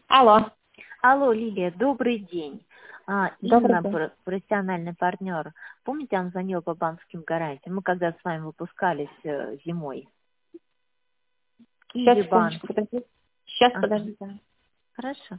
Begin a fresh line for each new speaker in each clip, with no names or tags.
Алло.
Алло, Лилия, добрый день.
Добрый
Инна,
день.
профессиональный партнер. Помните, я вам звонила по банковским гарантиям? Мы когда с вами выпускались зимой.
Сейчас,
Киви банк.
секундочку, подожди. Сейчас,
Ага,
подожди. Да.
хорошо.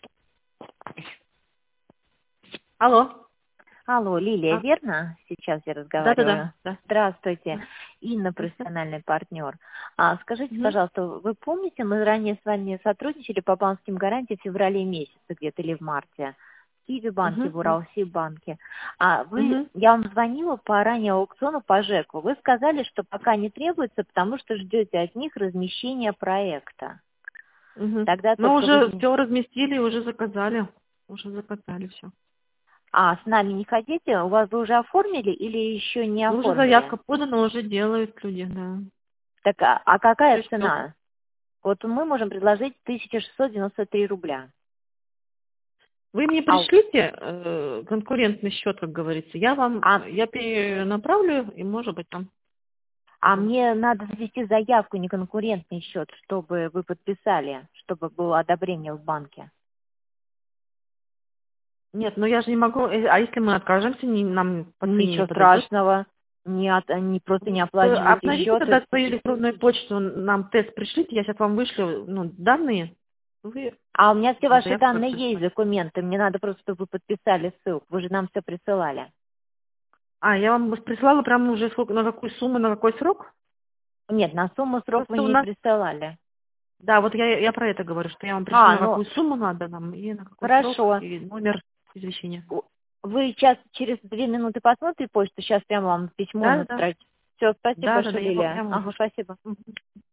Алло.
Алло, Лилия,
А,
верно? Сейчас я
да-да-да.
разговариваю.
Да.
Здравствуйте. Инна,
Мгм.
профессиональный партнер. Скажите,
Мгм.
пожалуйста, вы помните, мы ранее с вами сотрудничали по банковским гарантиям в феврале месяце где-то или в марте? В Киви банке, в
Мгм.
Уралси банке.
Мгм.
Я вам звонила по ранее аукциону по ЖЭКу. Вы сказали, что пока не требуется, потому что ждете от них размещения проекта.
Мгм.
Тогда
Мы
только
уже
вы...
все разместили, уже заказали. Уже заказали все.
С нами не хотите? У вас вы уже оформили или еще не
Ну, уже
оформили?
заявка подана, уже делают люди, да.
Так, какая
Все ждем.
цена? Вот мы можем предложить 1693 рубля.
Вы мне
А,
пришлите конкурентный счет, как говорится.
а,
Я перенаправлю, и может быть там.
а мне надо завести заявку, не конкурентный счет, чтобы вы подписали, чтобы было одобрение в банке.
Нет, но я же не могу. А если мы откажемся, нам по цене не
Ничего
подойдет?
страшного. Они просто не оплачиваете
Обновите
счет.
тогда свою электронную почту, нам тест пришлите, я сейчас вам вышлю данные. Вы
А у меня все ваши
заявку
данные
подпишите.
есть, документы. Мне надо просто, чтобы вы подписали ссылку. Вы же нам все присылали.
Я вам прислала прямо уже сколько, на какую сумму, на какой срок?
Нет, на сумму срок вы
Просто у
не
нас,
присылали.
да, вот я про это говорю, что я вам пришлю, на
Ну,
какую сумму надо нам, и на какой срок,
хорошо.
и номер извещения.
Вы сейчас через 2 минуты посмотрите почту, сейчас прямо вам письмо
Да, да,
настрочу. Все, спасибо
да, да, да,
большое,
я
Лилия.
вам
Ага,
вышлю.
спасибо.
Мгм.